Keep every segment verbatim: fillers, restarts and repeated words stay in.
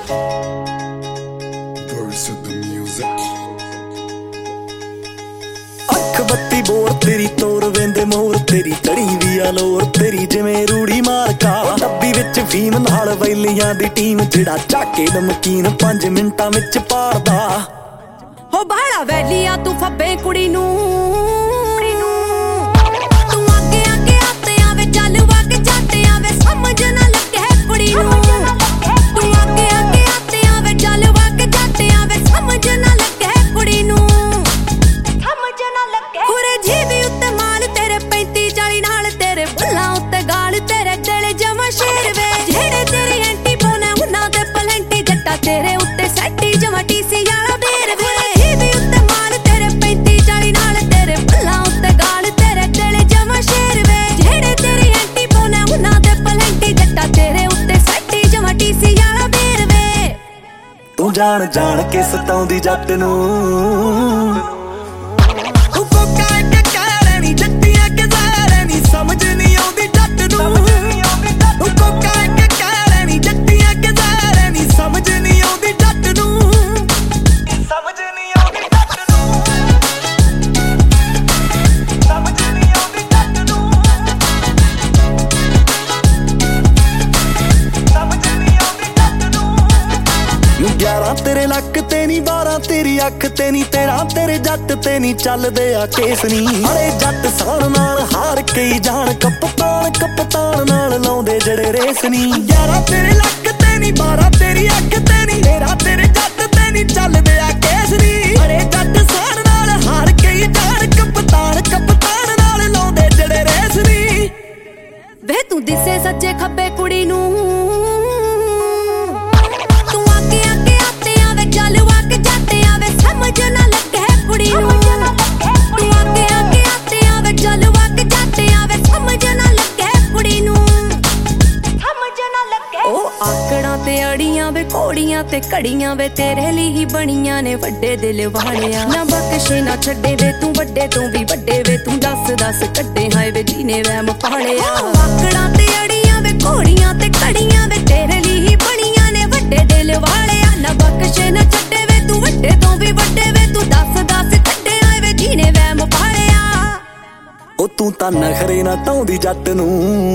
ਅੱਖ ਬੱਤੀ ਬੋਰ ਤੇਰੀ ਤੋਰ ਵੇਂਦੇ ਮੋਰ ਤੇਰੀ ਚੜੀ ਦੀ ਆ ਲੋਰ ਤੇਰੀ ਜਿਵੇਂ ਰੂੜੀ ਮਾਰਕਾ ਡੱਬੀ ਵਿੱਚ ਫੀਮ ਨਾਲ ਵੈਲੀਆਂ ਦੀ ਟੀਮ ਜਿਹੜਾ ਚਾਕੇ ਨਮਕੀਨ ਪੰਜ ਮਿੰਟਾਂ ਵਿੱਚ ਪਾੜਦਾ ਹੋ ਬਾਹਲਾ ਵੈਲੀਆਂ ਤੂੰ ਫੱਬੇ ਕੁੜੀ ਨੂੰ ਤੂੰ ਅੱਗੇ ਅੱਗੇ ਆਤਿਆਂ ਵੇ ਚੱਲ ਵਗ ਜਾਟਿਆਂ ਵੇ ਸਮਝ ਨਾ ਲੱਗੇ ਕੁੜੀ ਨੂੰ ਤੂੰ ਅੱਗੇ ਅੱਗੇ ਆਤਿਆਂ ਵੇ ਚੱਲ ਵਗ ਜਾਟਿਆਂ ਵੇ ਸਮਝ ਨਾ ਲੱਗੇ ਕੁੜੀ ਨੂੰ ਸਮਝ ਨਾ ਲੱਗੇ ਪੂਰੇ ਜੀਵੀ ਉੱਤੇ ਮਾਲ ਤੇਰੇ ਪੈਂਤੀ ਚਾਲੀ ਨਾਲ ਤੇਰੇ ਬੁੱਲਾਂ ਉੱਤੇ ਗਾਲ ਤੇਰੇ ਦਿਲ ਜਮਾ ਸ਼ੇਰ ਵੇ ਜਿਹੜੇ ਤੇਰੀ ਐਂਟੀ ਬੋਨੇ ਉਹਨਾਂ ਦੇ ਪਲੰਟੀ ਜੱਟਾ ਤੇਰੇ ਉੱਤੇ ਸੈੱਟੀ ਜਮਾ ਟੀਸੀ ਵਾਲਾ ਬੇਰ ਵੇ ਜੀਵੀ ਉੱਤੇ ਮਾਲ ਤੇਰੇ ਪੈਂਤੀ ਚਾਲੀ ਨਾਲ ਤੇਰੇ ਬੁੱਲਾਂ ਉੱਤੇ ਗਾਲ ਤੇਰੇ ਦਿਲ ਜਮਾ ਸ਼ੇਰ ਵੇ ਜਿਹੜੇ ਤੇਰੀ ਐਂਟੀ ਬੋਨੇ ਉਹਨਾਂ ਦੇ ਪਲੰਟੀ ਜੱਟਾ ਤੇਰੇ ਉੱਤੇ ਸੈੱਟੀ ਜਮਾ ਟੀਸੀ ਵਾਲਾ ਬੇਰ ਵੇ ਤੂੰ ਜਾਣ ਜਾਣ ਕੇ ਸਤਾਉਂਦੀ ਜੱਟ ਨੂੰ ਸਮਝ ਨਹੀਂ ਆਉਂਦੀ ਜੱਟ ਨੂੰ ਉਹ ਕੋਕਾ ਕੇ ਕਹਿ ਲੈਣੀ ਜੱਟੀਆਂ ਕਿ ਜ਼ਹਿਰ ਨਹੀਂ ਸਮਝ ਨਹੀਂ ਆਉਂਦੀ ਜੱਟ ਨੂੰ ਸਮਝ ਨਹੀਂ ਆਉਂਦੀ ਜੱਟ ਨੂੰ ਸਮਝ ਨਹੀਂ ਆਉਂਦੀ ਜੱਟ ਨੂੰ ਸਮਝ ਨਹੀਂ ਆਉਂਦੀ ਜੱਟ ਨੂੰ ਗਿਆਰਾਂ ਤੇਰੇ ਲੱਕ ਤੇ ਨੀ ਬਾਰਾਂ ਤੇਰੀ ਅੱਖ ਤੇ ਨੀ ਤੇਰਾ ਤੇਰੇ ਜੱਟ ਤੇ ਨੀ ਚੱਲਦੇ ਆ ਕੇਸ ਨੀ ਅਰੇ ਜੱਟ ਸਾਣ ਨਾਲ ਹਾਰ ਕੇ ਜਾਣ ਕਪਤਾਨ ਕਪਤਾਨ ਨਾਲ ਲਾਉਂਦੇ ਜਿਹੜੇ ਰੇਸ ਨੀ ਗਿਆਰਾਂ ਤੇਰੇ ਲੱਕ ਤੇ ਨੀ ਬਾਰਾਂ ਤੇਰੀ ਅੱਖ ਤੇ ਨੀ ਤੇਰਾ ਤੇਰੇ ਜੱਟ ਤੇ ਨੀ ਚੱਲਦੇ ਆ ਕੇਸ ਨੀ ਅਰੇ ਜੱਟ ਸਾਣ ਨਾਲ ਹਾਰ ਕੇ ਜਾਣ ਕਪਤਾਨ ਕਪਤਾਨ ਨਾਲ ਲਾਉਂਦੇ ਜਿਹੜੇ ਰੇਸ ਨੀ ਵੇ ਤੂੰ ਦਿਸੇ ਸੱਜੇ ਖੱਬੇ ਕੁੜੀ ਨੂੰ ਚੱਲ ਵਗ ਜਾਟਿਆਂ ਵੇ ਸਮਝ ਨਾ ਲੱਗੇ ਕੁੜੀ ਨੂੰ ਤੂੰ ਅੱਗੇ ਅੱਗੇ ਆਤਿਆਂ ਵੇ ਚੱਲ ਵਗ ਜਾਟਿਆਂ ਵੇ ਸਮਝ ਨਾ ਲੱਗੇ ਕੁੜੀ ਨੂੰ ਸਮਝ ਨਾ ਲੱਗੇ ਉਹ ਆਕੜਾਂ ਤੇ ਅੜੀਆਂ ਵੇ ਘੋੜੀਆਂ ਤੇ ਘੜੀਆਂ ਵੇ ਤੇਰੇ ਲਈ ਹੀ ਬਣੀਆਂ ਨੇ ਵੱਡੇ ਦਿਲ ਵਾਲਿਆਂ ਨਾ ਬਖਸ਼ੇ ਨਾ ਛੱਡੇ ਵੇ ਤੂੰ ਵੱਡੇ ਤੋਂ ਵੀ ਵੱਡੇ ਵੇ ਤੂੰ ਦੱਸ ਦੱਸ ਕੱਢੇ ਹਾਏ ਵੇ ਜੀਨੇ ਵਹਿਮ ਪਾਲਿਆ ਆਕੜਾਂ ਤੇ ਅੜੀਆਂ ਵੇ ਘੋੜੀਆਂ ਤੇ ਘੜੀਆਂ ਵੇ ਤੇਰੇ ਲਈ ਹੀ ਬਣੀਆਂ ਨੇ ਵੱਡੇ ਦਿਲ ਵਾਲਿਆਂ ਨਾ ਬਖਸ਼ੇ ਨਾ ਛੱਡੇ ਵੇ ਤੂੰ ਵੱਡੇ ਤੋਂ ਵੀ ਵੱਡੇ ਵੇ ਤੂੰ ਦੱਸ ਦੱਸ ਕੱਢੇ ਆਏ ਵੇ ਜੀਨੇ ਵਹਿਮ ਪਾਲਿਆ ਉਹ ਤੂੰ ਤਾਂ ਨਖਰੇ ਨਾ ਟਾਉਂਦੀ ਜੱਟ ਨੂੰ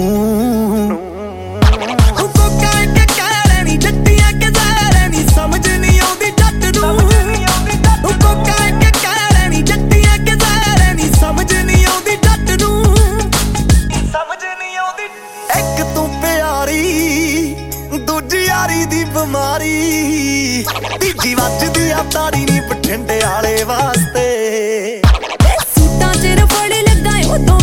ਉਹ ਕੋਕਾ ਕੇ ਕਹਿ ਲੈਣੀ ਜੱਟੀਆਂ ਕਿ ਜ਼ਹਿਰ ਨਹੀਂ ਸਮਝ ਨਹੀਂ ਆਉਂਦੀ ਜੱਟ ਨੂੰ ਉਹ ਕੋਕਾ ਕੇ ਕਹਿ ਲੈਣੀ ਜੱਟੀਆਂ ਕਿ ਜ਼ਹਿਰ ਨਹੀਂ ਸਮਝ ਨਹੀਂ ਆਉਂਦੀ ਜੱਟ ਨੂੰ ਸਮਝ ਨਹੀਂ ਆਉਂਦੀ ਇੱਕ ਤੂੰ ਪਿਆਰੀ ਦੂਜੀ ਯਾਰੀ ਦੀ ਬਿਮਾਰੀ ਤੀਜੀ ਵੱਜਦੀ ਆ ਤਾੜੀ ਨੀ ਬਠਿੰਡੇ ਵਾਲੇ ਵਾਸਤੇ ਸੂਟਾਂ ਚ ਰਫੜ ਲੱਗਾ ਉਦੋਂ